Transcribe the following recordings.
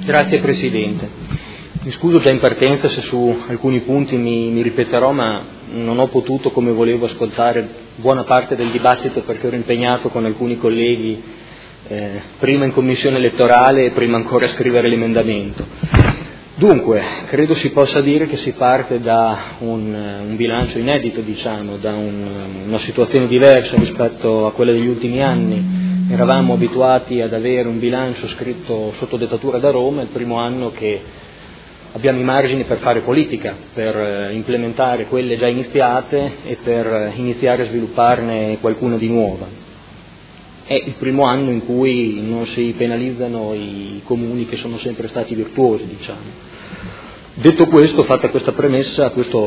Grazie Presidente. Mi scuso già in partenza se su alcuni punti mi ripeterò, ma non ho potuto, come volevo, ascoltare buona parte del dibattito perché ero impegnato con alcuni colleghi prima in commissione elettorale e prima ancora a scrivere l'emendamento. Dunque, credo si possa dire che si parte da un bilancio inedito, diciamo, da una situazione diversa rispetto a quella degli ultimi anni. Eravamo abituati ad avere un bilancio scritto sotto dettatura da Roma, è il primo anno che abbiamo i margini per fare politica, per implementare quelle già iniziate e per iniziare a svilupparne qualcuna di nuova. È il primo anno in cui non si penalizzano i comuni che sono sempre stati virtuosi, diciamo. Detto questo, fatta questa premessa, questo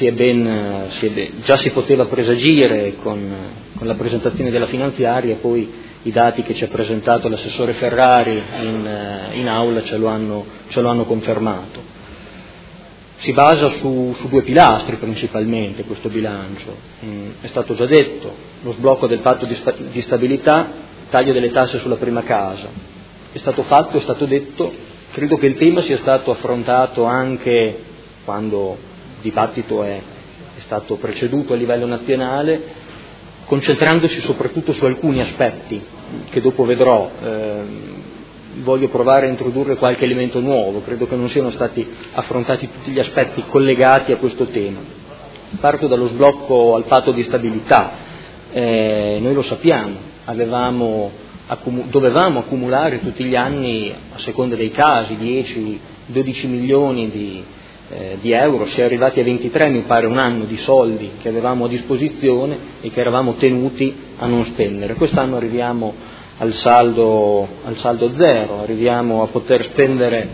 già si poteva presagire con la presentazione della finanziaria, poi i dati che ci ha presentato l'assessore Ferrari in aula ce lo hanno confermato. Si basa su due pilastri principalmente questo bilancio, è stato già detto, lo sblocco del patto di stabilità, taglio delle tasse sulla prima casa, è stato fatto, è stato detto, credo che il tema sia stato affrontato anche quando il dibattito è stato preceduto a livello nazionale, concentrandosi soprattutto su alcuni aspetti che dopo vedrò. Voglio provare a introdurre qualche elemento nuovo, credo che non siano stati affrontati tutti gli aspetti collegati a questo tema. Parto dallo sblocco al patto di stabilità. Noi lo sappiamo, dovevamo accumulare tutti gli anni, a seconda dei casi, 10-12 milioni di euro, si è arrivati a 23 mi pare un anno di soldi che avevamo a disposizione e che eravamo tenuti a non spendere. Quest'anno arriviamo al saldo zero, arriviamo a poter spendere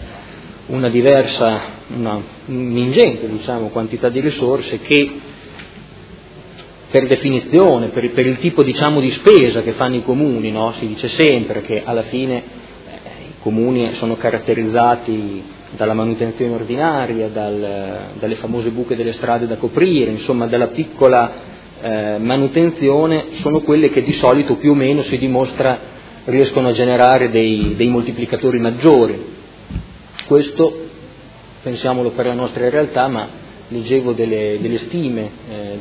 un'ingente quantità di risorse che per definizione, per il tipo di spesa che fanno i comuni, no? Si dice sempre che alla fine i comuni sono caratterizzati dalla manutenzione ordinaria, dalle famose buche delle strade da coprire, insomma dalla piccola manutenzione, sono quelle che di solito più o meno si dimostra riescono a generare dei moltiplicatori maggiori. Questo pensiamolo per la nostra realtà, ma leggevo delle stime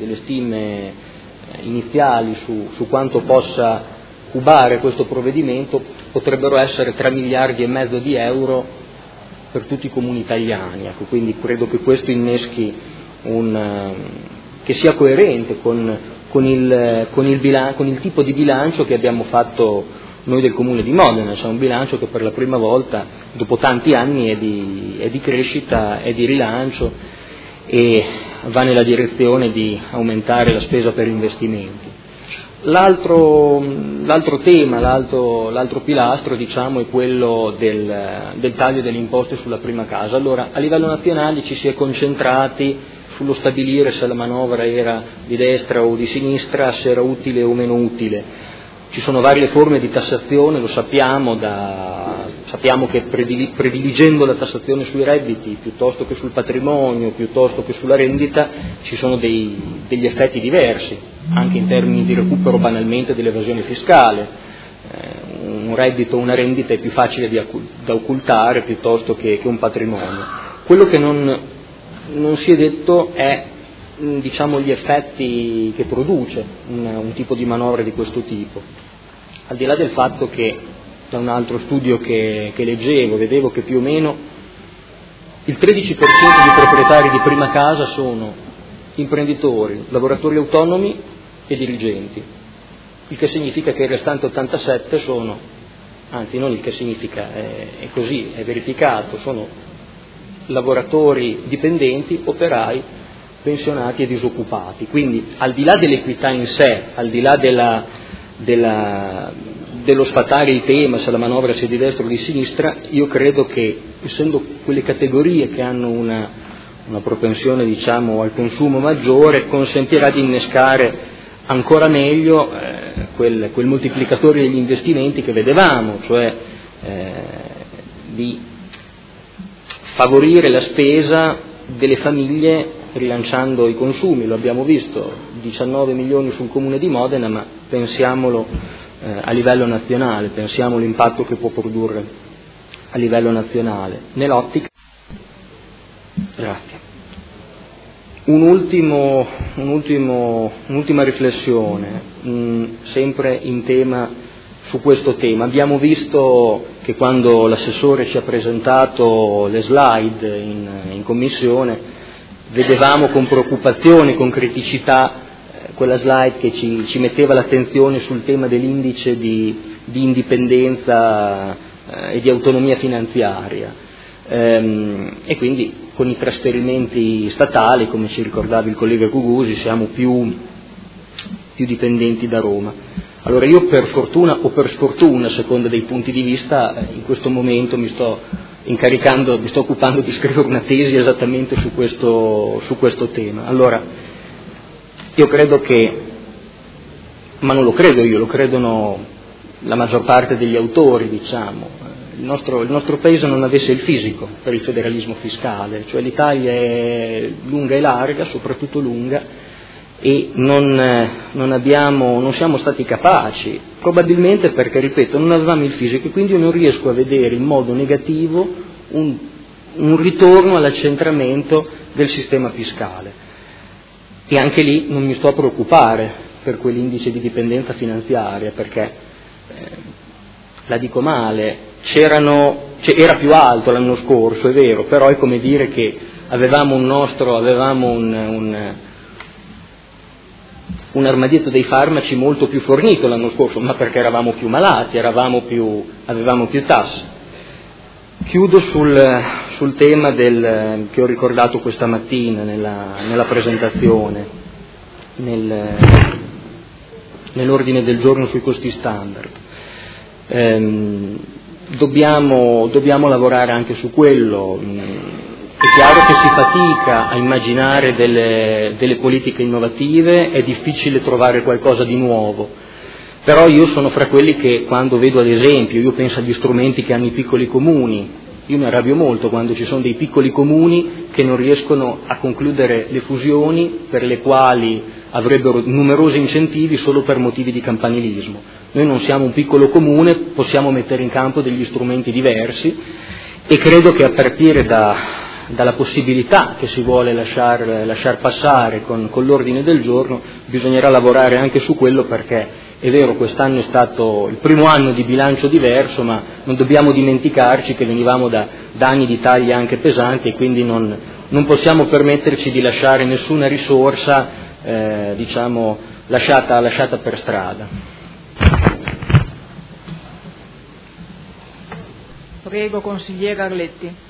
iniziali su quanto possa cubare questo provvedimento, potrebbero essere 3 miliardi e mezzo di euro per tutti i comuni italiani, ecco, quindi credo che questo inneschi che sia coerente con il tipo di bilancio che abbiamo fatto noi del Comune di Modena, cioè un bilancio che per la prima volta dopo tanti anni è di crescita, è di rilancio e va nella direzione di aumentare la spesa per investimenti. L'altro tema, l'altro pilastro è quello del taglio delle imposte sulla prima casa. Allora, a livello nazionale ci si è concentrati sullo stabilire se la manovra era di destra o di sinistra, se era utile o meno utile. Ci sono varie forme di tassazione, lo sappiamo che prediligendo la tassazione sui redditi piuttosto che sul patrimonio, piuttosto che sulla rendita, ci sono degli effetti diversi, anche in termini di recupero banalmente dell'evasione fiscale. Un reddito o una rendita è più facile da occultare piuttosto che un patrimonio. Quello che non si è detto è gli effetti che produce un tipo di manovra di questo tipo, al di là del fatto che da un altro studio che leggevo vedevo che più o meno il 13% di proprietari di prima casa sono imprenditori, lavoratori autonomi e dirigenti, il che significa che il restante 87 non il che significa, è così, è verificato, sono lavoratori dipendenti, operai, pensionati e disoccupati. Quindi al di là dell'equità in sé, al di là dello sfatare il tema se la manovra sia di destra o di sinistra, io credo che, essendo quelle categorie che hanno una propensione al consumo maggiore, consentirà di innescare ancora meglio quel moltiplicatore degli investimenti che vedevamo, cioè di favorire la spesa delle famiglie rilanciando i consumi. Lo abbiamo visto, 19 milioni sul Comune di Modena, ma pensiamolo a livello nazionale, pensiamo all'impatto che può produrre nazionale. Nell'ottica. Grazie. Un'ultima riflessione, sempre su questo tema. Abbiamo visto che quando l'assessore ci ha presentato le slide in commissione, vedevamo con preoccupazione, con criticità, quella slide che ci metteva l'attenzione sul tema dell'indice di indipendenza e di autonomia finanziaria. E quindi con i trasferimenti statali, come ci ricordava il collega Cugusi, siamo più dipendenti da Roma. Allora io, per fortuna o per sfortuna, a seconda dei punti di vista, in questo momento mi sto occupando di scrivere una tesi esattamente su questo tema. Allora, io credo ma non lo credo io, lo credono la maggior parte degli autori, diciamo, il nostro Paese non avesse il fisico per il federalismo fiscale, cioè l'Italia è lunga e larga, soprattutto lunga, e non siamo stati capaci, probabilmente perché, ripeto, non avevamo il fisico, e quindi io non riesco a vedere in modo negativo un ritorno all'accentramento del sistema fiscale. E anche lì non mi sto a preoccupare per quell'indice di dipendenza finanziaria, perché la dico male, era più alto l'anno scorso, è vero, però è come dire che avevamo un armadietto dei farmaci molto più fornito l'anno scorso, ma perché eravamo più malati, avevamo più tasse. Chiudo sul tema che ho ricordato questa mattina nella presentazione, nell'ordine del giorno sui costi standard. Dobbiamo lavorare anche su quello. È chiaro che si fatica a immaginare delle politiche innovative, è difficile trovare qualcosa di nuovo, però io sono fra quelli che, quando vedo, ad esempio, io penso agli strumenti che hanno i piccoli comuni, io mi arrabbio molto quando ci sono dei piccoli comuni che non riescono a concludere le fusioni, per le quali avrebbero numerosi incentivi solo per motivi di campanilismo. Noi non siamo un piccolo comune, possiamo mettere in campo degli strumenti diversi, e credo che a partire dalla possibilità che si vuole lasciar passare con l'ordine del giorno bisognerà lavorare anche su quello, perché è vero, quest'anno è stato il primo anno di bilancio diverso, ma non dobbiamo dimenticarci che venivamo da anni di tagli anche pesanti, e quindi non possiamo permetterci di lasciare nessuna risorsa lasciata per strada. Prego, consigliere Arletti.